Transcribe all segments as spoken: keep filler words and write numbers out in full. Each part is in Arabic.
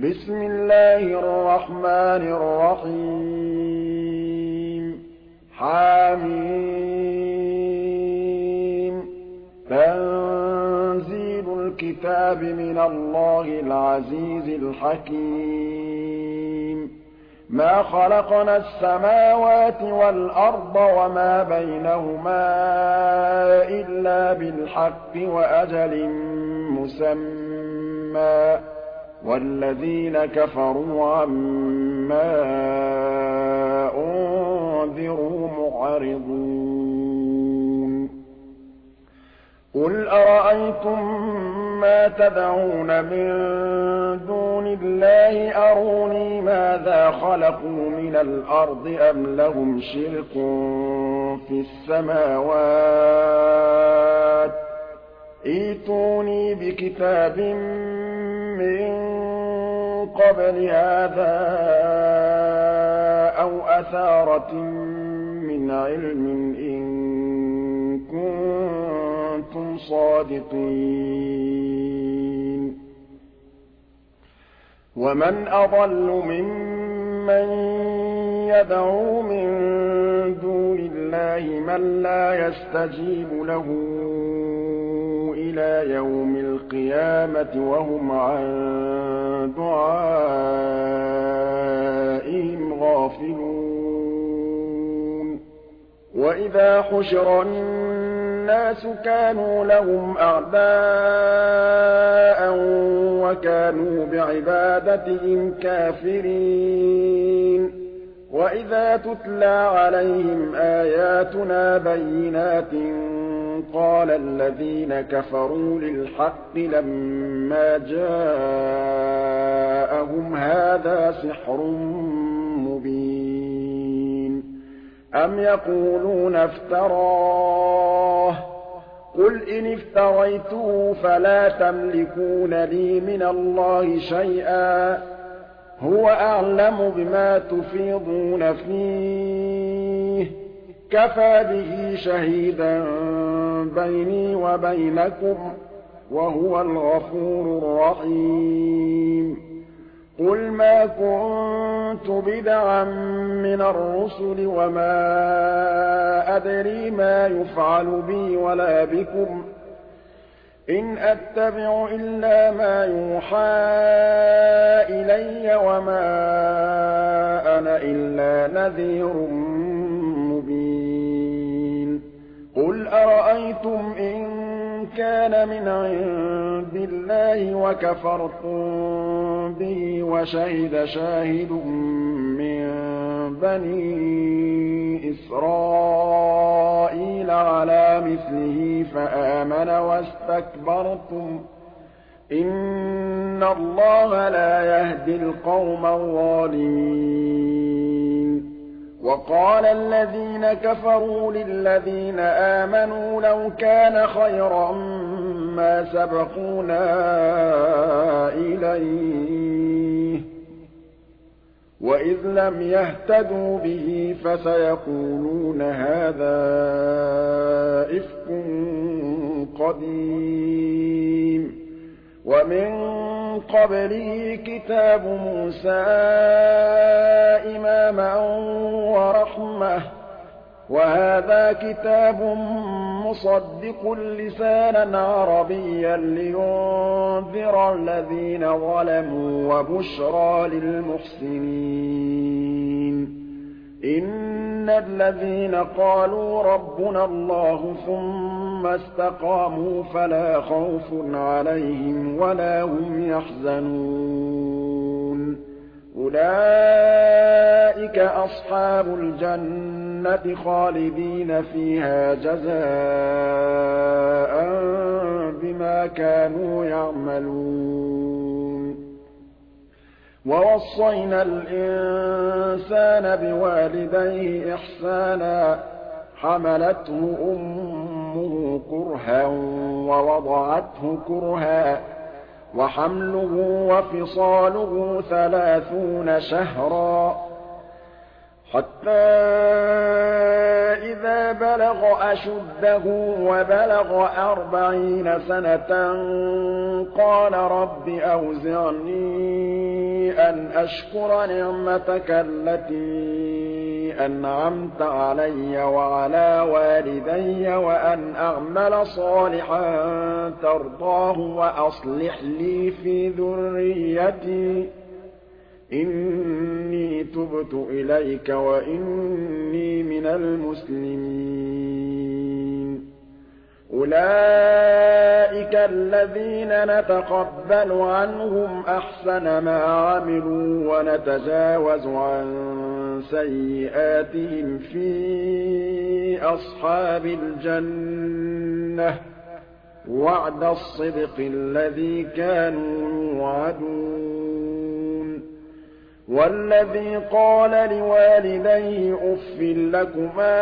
بسم الله الرحمن الرحيم حم تنزيل الكتاب من الله العزيز الحكيم ما خلقنا السماوات والأرض وما بينهما إلا بالحق وأجل مسمى والذين كفروا عما أنذروا معرضون قل أرأيتم ما تدعون من دون الله أروني ماذا خلقوا من الأرض أم لهم شرك في السماوات ائتوني بكتاب من قبل هذا أو أثارة من علم إن كنتم صادقين ومن أضل ممن يدعو من دون الله من لا يستجيب له إلى يوم القيامة وهم عن دعائهم غافلون وإذا حشر الناس كانوا لهم أعداء وكانوا بعبادتهم كافرين وإذا تتلى عليهم آياتنا بينات قال الذين كفروا للحق لما جاءهم هذا سحر مبين أم يقولون افتراه قل إن افتريته فلا تملكون لي من الله شيئا هو أعلم بما تفيضون فيه كفى به شهيدا بيني وبينكم وهو الغفور الرحيم قل ما كنت بدعا من الرسل وما أدري ما يفعل بي ولا بكم إن أتبع إلا ما يوحى إلي وما أنا إلا نذير مبين قل أرأيتم إن كان من عند الله وكفرتم به وشهد شاهد من بني إسرائيل على مثله فآمن واستكبرتم إن الله لا يهدي القوم الظالمين وقال الذين كفروا للذين آمنوا لو كان خيرا ما سبقونا إليه وإذ لم يهتدوا به فسيقولون هذا إفك قديم ومن قبله كتاب موسى إماما ورحمة وهذا كتاب مصدق لسانا عربيا لينذر الذين ظلموا وبشرى للمحسنين إن الذين قالوا ربنا الله ثم استقاموا فلا خوف عليهم ولا هم يحزنون أولئك أصحاب الجنة خالدين فيها جزاء بما كانوا يعملون ووصينا الإنسان بوالديه إحسانا حملته أمه كرها ووضعته كرها وحمله وفصاله ثلاثون شهرا حتى إذا بلغ أشده وبلغ أربعين سنة قال رب أوزعني أن أشكر نعمتك التي أنعمت علي وعلى والدي وأن أعمل صالحا ترضاه وأصلح لي في ذريتي إني تبت إليك وإني من المسلمين. أولئك الذين نتقبل عنهم أحسن ما عملوا ونتجاوز عن سيئاتهم في أصحاب الجنة وعد الصدق الذي كانوا يوعدون. والذي قال لوالديه أف لكما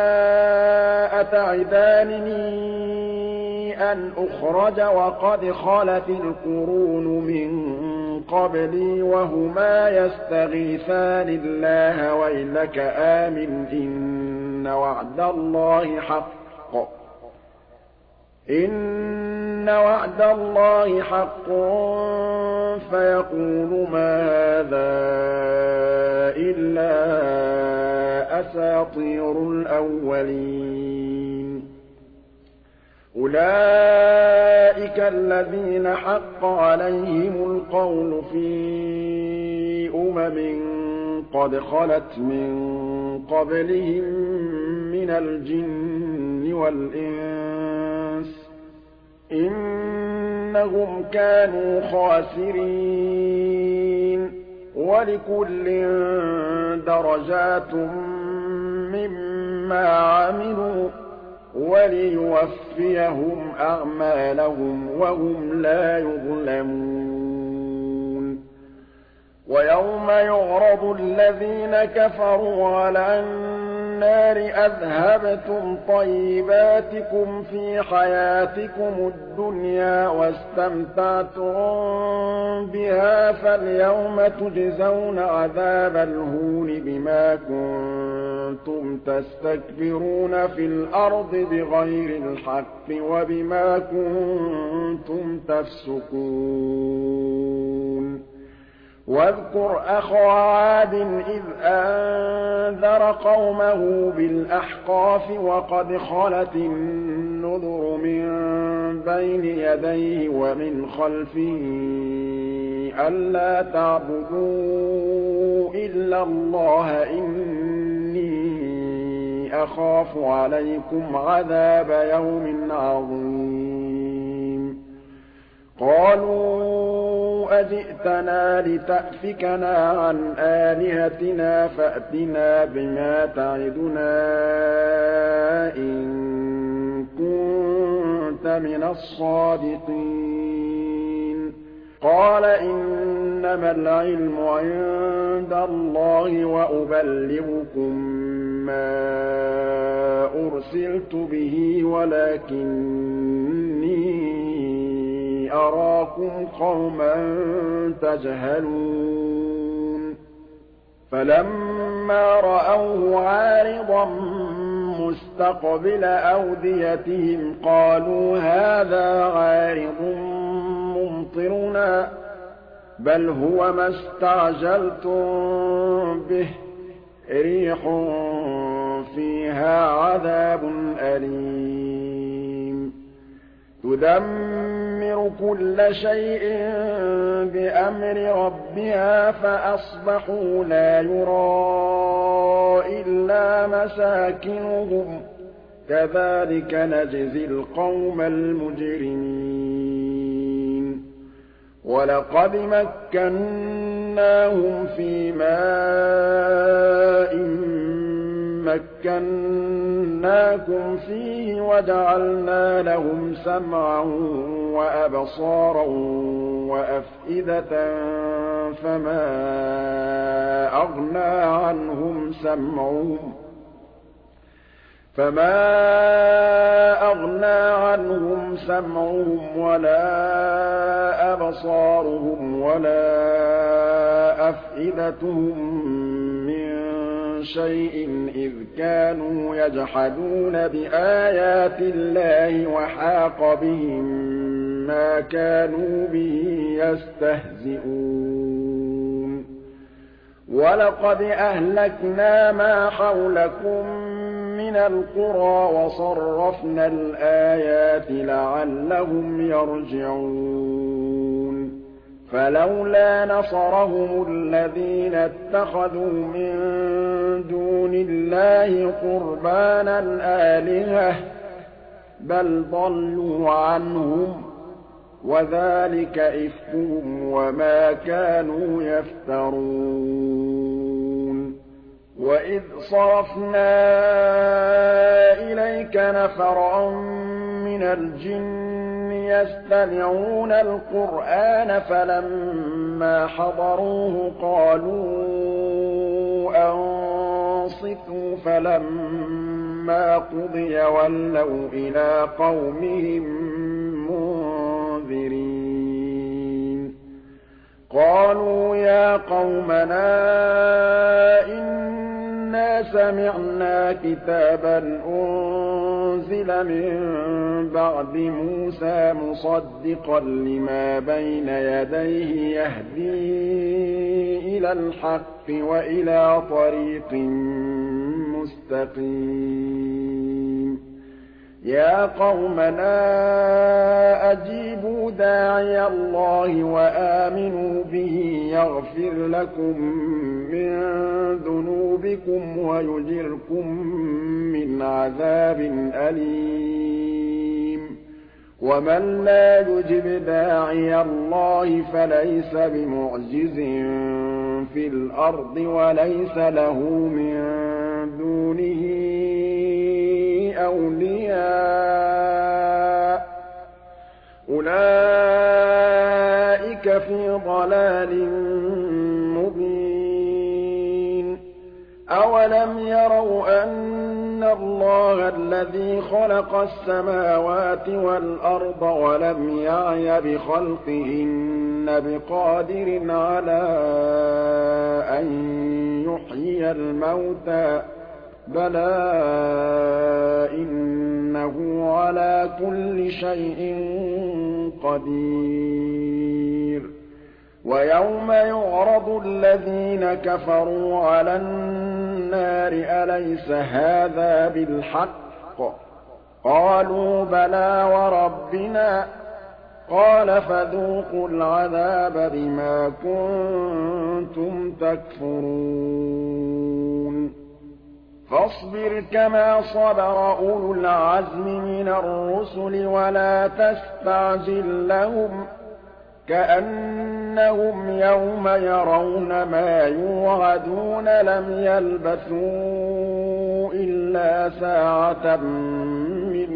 أتعدانني أن أخرج وقد خلت القرون من قبلي وهما يستغيثان الله ويلك آمن إن وعد الله حق إن وعد الله حق فيقول ما هذا إلا أساطير الأولين. أولئك الذين حق عليهم القول في أمم قد خلت من قبلهم من الجن والإنس إنهم كانوا خاسرين. ولكل درجات مما عملوا وليوفيهم أعمالهم وهم لا يظلمون. ويوم يعرض الذين كفروا على النار أذهبتم طيباتكم في حياتكم الدنيا واستمتعتم بها فاليوم تجزون عذاب الهون بما كنتم تستكبرون في الأرض بغير الحق وبما كنتم تفسقون. واذكر أخا عاد إذ أنذر قومه بالأحقاف وقد خلت النذر من بين يديه ومن خلفه ألا تعبدوا إلا الله إني أخاف عليكم عذاب يوم عظيم. قالوا أجئتنا لتأفكنا عن آلهتنا فأتنا بما تعدنا إن كنت من الصادقين. قال إنما العلم عند الله وأبلغكم ما أرسلت به ولكني أراكم قوما تجهلون. فلما رأوه عارضا مستقبل أوديتهم قالوا هذا عارض ممطرنا بل هو ما استعجلتم به ريح فيها عذاب أليم تدمر كل شيء بأمر ربها فأصبحوا لا يرى إلا مساكنهم كذلك نجزي القوم المجرمين. ولقد مكناهم في ماء مكناكم فيه وجعلنا لهم سمعا وأبصارا وأفئدة فما أغنى عنهم سمعهم فما أغنى عنهم سمعهم ولا أبصارهم ولا أفئدتهم من شيء إذ كانوا يجحدون بآيات الله وحاق بهم ما كانوا به يستهزئون. وَلَقَدْ أَهْلَكْنَا مَا حَوْلَكُم مِّنَ الْقُرَىٰ وَصَرَّفْنَا الْآيَاتِ لَعَلَّهُمْ يَرْجِعُونَ فَلَوْلَا نَصَرَهُمُ الَّذِينَ اتَّخَذُوا مِن دُونِ اللَّهِ قُرْبَانًا آلِهَةً ۖ بَلْ ضَلُّوا عَنْهُمْ ۚ وَذَٰلِكَ إِفْكُهُمْ وَمَا كَانُوا يَفْتَرُونَ وَإِذْ صَرَفْنَا إِلَيْكَ نَفَرًا مِّنَ الْجِنِّ يَسْتَمِعُونَ الْقُرْآنَ فَلَمَّا حَضَرُوهُ قَالُوا أَنصِتُوا فَلَمَّا قُضِيَ وَلَّوْا إِلَىٰ قَوْمِهِم مُّنذِرِينَ قَالُوا يَا قَوْمَنَا إِنَّا سَمِعْنَا كِتَابًا أُنزِلَ مِن بَعْدِ مُوسَىٰ مُصَدِّقًا لِّمَا بَيْنَ يَدَيْهِ يَهْدِي إِلَى الْحَقِّ وَإِلَىٰ طَرِيقٍ مُّسْتَقِيمٍ يَا قَوْمَنَا أَجِيبُوا دَاعِيَ اللَّهِ وَآمِنُوا بِهِ يَغْفِرْ لَكُم مِّن ذُنُوبِكُمْ وَيُجِرْكُم مِّنْ عَذَابٍ أَلِيمٍ وَمَن لَّا يُجِبْ دَاعِيَ اللَّهِ فَلَيْسَ بِمُعْجِزٍ فِي الْأَرْضِ وَلَيْسَ لَهُ مِن دُونِهِ أَوْلِيَاءُ ۚ أُولَٰئِكَ فِي ضَلَالٍ مُّبِينٍ أَوَلَمْ يَرَوْا أَنَّ اللَّهَ الَّذِي خَلَقَ السَّمَاوَاتِ وَالْأَرْضَ وَلَمْ يَعْيَ بِخَلْقِهِنَّ بِقَادِرٍ عَلَىٰ أَن يُحْيِيَ الْمَوْتَىٰ ۚ بَلَىٰ إِنَّهُ عَلَىٰ كُلِّ شَيْءٍ قَدِيرٌ وَيَوْمَ يُعْرَضُ الَّذِينَ كَفَرُوا عَلَى النَّارِ أَلَيْسَ هَٰذَا بِالْحَقِّ ۖ قَالُوا بَلَىٰ وَرَبِّنَا ۚ قَالَ فَذُوقُوا الْعَذَابَ بِمَا كُنتُمْ تَكْفُرُونَ فَاصْبِرْ كَمَا صَبَرَ أُولُو الْعَزْمِ مِنَ الرُّسُلِ وَلَا تَسْتَعْجِل لَّهُمْ ۚ كَأَنَّهُمْ يَوْمَ يَرَوْنَ مَا يُوعَدُونَ لَمْ يَلْبَثُوا إِلَّا سَاعَةً مِّن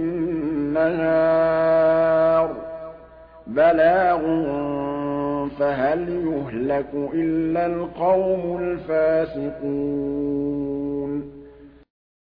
نَّهَارٍ بَلَاغٌ فَهَلْ يُهْلَكُ إِلَّا الْقَوْمُ الْفَاسِقُونَ